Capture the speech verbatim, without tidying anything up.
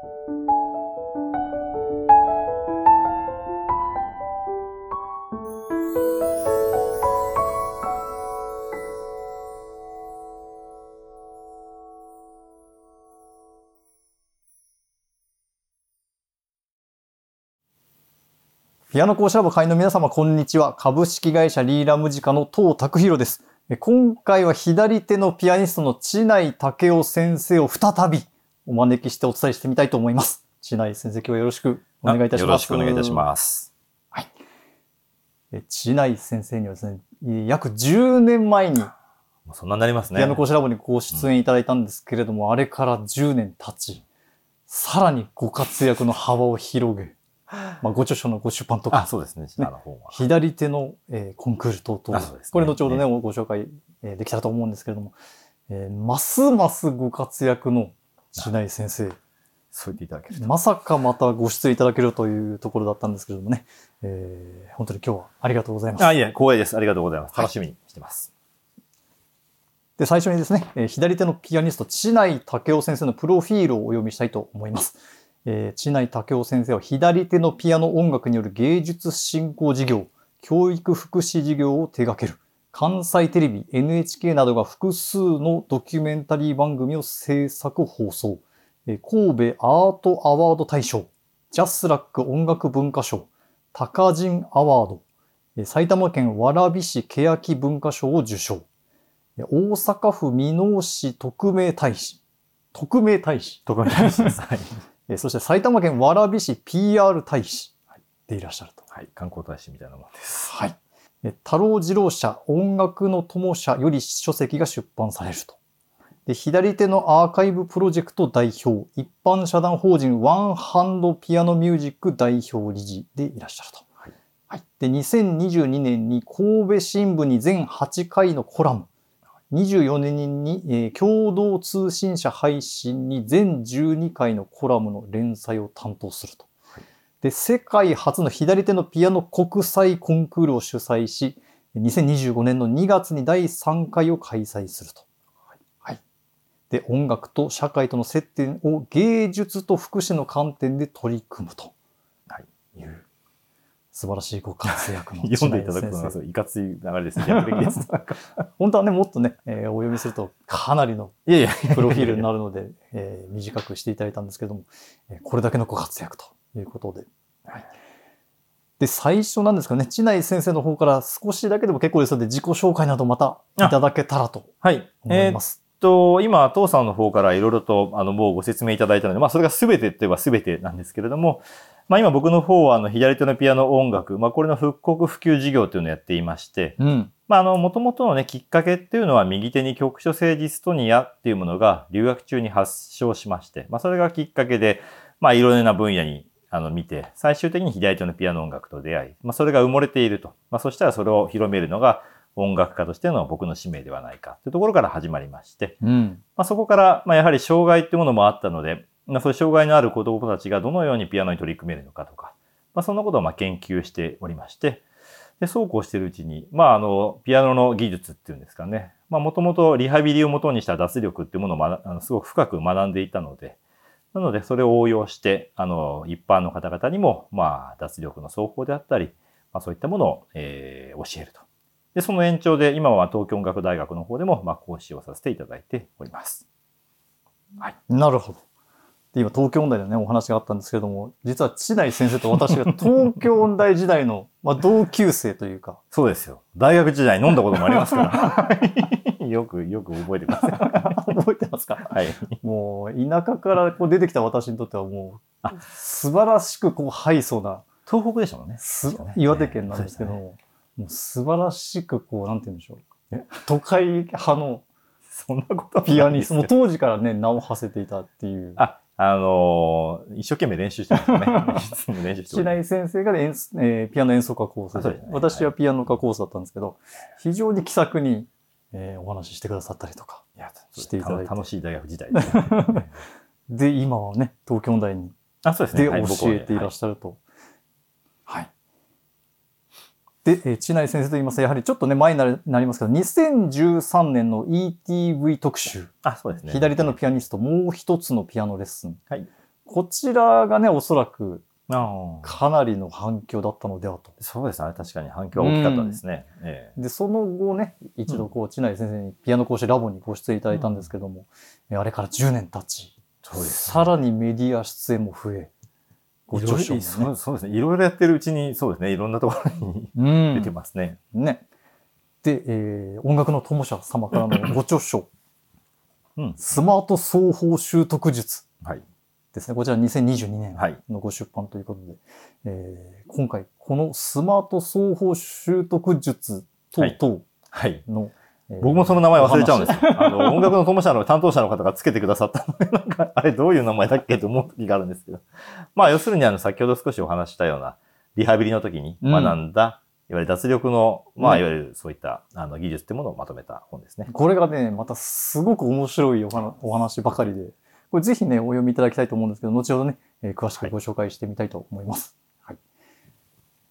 ピアノ講師ラボ会員の皆様、こんにちは。株式会社リーラムジカの東拓弘です。今回は左手のピアニストの知内武雄先生を再びお招きしてお伝えしてみたいと思います。知内先生、今日はよろしくお願いいたします。 よろしくお願いいたします。 はい。知内先生にはですね、約じゅうねんまえにそんなになりますね。 ピアノ講師ラボにご出演いただいたんですけれども、うん、あれからじゅうねん経ち、さらにご活躍の幅を広げ、まあ、ご著書のご出版とか、 あ、そうですね、ね、あの本は左手の、えー、コンクール等々、ね、これ後ほどね、ねご紹介、えー、できたらと思うんですけれども、えー、ますますご活躍の知内先生、 そう言っていただけると。 まさかまたご出演いただけるというところだったんですけれどもね、えー、本当に今日はありがとうございます。 あ、いえ、光栄です。ありがとうございます。楽しみにしてます。 はい、で、最初にですね、えー、左手のピアニスト、知内武雄先生のプロフィールをお読みしたいと思います。えー、知内武雄先生は左手のピアノ音楽による芸術振興事業、教育福祉事業を手掛ける。関西テレビ、エヌエイチケー などが複数のドキュメンタリー番組を制作放送。えー、神戸アートアワード大賞、ジャスラック音楽文化賞、高人アワード、えー、埼玉県蕨市欅文化賞を受賞。えー、大阪府箕面市特命大使。特命大使特命大使です。はい。 そして埼玉県蕨市 ピーアール 大使でいらっしゃると。 はい、観光大使みたいなもんです。 はい。太郎次郎社音楽の友社より書籍が出版されると。で、左手のアーカイブプロジェクト代表、一般社団法人ワンハンドピアノミュージック代表理事でいらっしゃると。はい。はい、で、にせんにじゅうにねんに神戸新聞に全はちかいのコラム、にじゅうよねんに、えー、共同通信社配信に全じゅうにかいのコラムの連載を担当すると。はい、で、世界初の左手のピアノ国際コンクールを主催し、にせんにじゅうごねんのにがつにだいさんかいを開催すると。はいはい、で、音楽と社会との接点を芸術と福祉の観点で取り組むという。素晴らしいご活躍の読んでいただくのはいかつい流れですね。逆にです本当はね、もっとね、えー、お読みするとかなりのプロフィールになるので、えー、短くしていただいたんですけども、えー、これだけのご活躍ということで。はい、で、最初なんですかね、知内先生の方から少しだけでも結構ですので、自己紹介などまたいただけたらと思います。 えー、と今、父さんの方からいろいろとあのもうご説明いただいたので、まあ、それが全てといえば全てなんですけれども、まあ今僕の方はあの左手のピアノ音楽、まあこれの復刻普及事業というのをやっていまして、うん、まああの元々のねきっかけっていうのは右手に局所性ディストニアっていうものが留学中に発症しまして、まあそれがきっかけで、まあいろいろな分野にあの見て、最終的に左手のピアノ音楽と出会い、まあそれが埋もれていると。まあそしたらそれを広めるのが音楽家としての僕の使命ではないかというところから始まりまして、うん、まあそこからまあやはり障害っていうものもあったので、そういう障害のある子供たちがどのようにピアノに取り組めるのかとか、まあ、そんなことをまあ研究しておりまして、で、そうこうしているうちに、まあ、あの、ピアノの技術っていうんですかね、まあ、もともとリハビリをもとにした脱力っていうものを、ま、あのすごく深く学んでいたので、なので、それを応用して、あの、一般の方々にも、まあ、脱力の奏法であったり、まあ、そういったものを、えー、教えると。で、その延長で、今は東京音楽大学の方でも、まあ、講師をさせていただいております。 はい。なるほど。で今、東京音大でね、お話があったんですけれども、実は知内先生と私が東京音大時代の、まあ、同級生というか。 そうですよ。大学時代飲んだこともありますから。よく、よく覚えてます。 覚えてますか？ はい。 もう、田舎からこう出てきた私にとってはもう、素晴らしくこう、ハイソな。 東北でしたもんね。 岩手県なんですけども、ね、もう素晴らしくこう、なんて言うんでしょう。都会派の、 そんなことピアニスト、もう当時からね、名を馳せていたっていう。 ああのー、一生懸命練習してましたね。練習して知内先生が、えー、ピアノ演奏家コースで、ね、私はピアノ科コースだったんですけど、はい、非常に気さくに、えー、お話ししてくださったりとかしていただいて。 楽しい大学時代です、ね。 で、今はね、東京音大にあ、そうですね。 で教えていらっしゃると。はい。はいで、えー、知内先生と言いますと、やはりちょっとね、前になりますけど、にせんじゅうさんねんの イーティーブイ 特集。 あ、そうですね。 左手のピアニスト、もう一つのピアノレッスン。 はい。 こちらがね、おそらくああ。 かなりの反響だったのではと。 そうですね。確かに反響は大きかったですね。ええで、その後ね、一度こう、知内先生にピアノ講師ラボにご出演いただいたんですけども、えあれからじゅうねん経ち、 そうですねさらにメディア出演も増え、ご著書もね。 そうそうですね。いろいろやってるうちに、そうですね。いろんなところにうん出てますね。 ね。で、えー音楽の友社様からのご著書、 うん。 スマート奏法習得術はい。 ですね。こちらにせんにじゅうにねんはいのご出版ということで、えー今回、このスマート奏法習得術等々 はい。 の、えー僕もその名前忘れちゃうんですお話よ。あの、音楽の友社の担当者の方がつけてくださったので、なんか、あれどういう名前だっけと思う時があるんですけど。まあ、要するにあの、先ほど少しお話ししたような、リハビリの時に学んだ、いわゆる脱力の、まあ、 ねいわゆるそういった、あの、技術ってものをまとめた本ですね。 これがね、またすごく面白いお話お話ばかりで、これぜひね、お読みいただきたいと思うんですけど、後ほどね、えー詳しくご紹介してみたいと思います。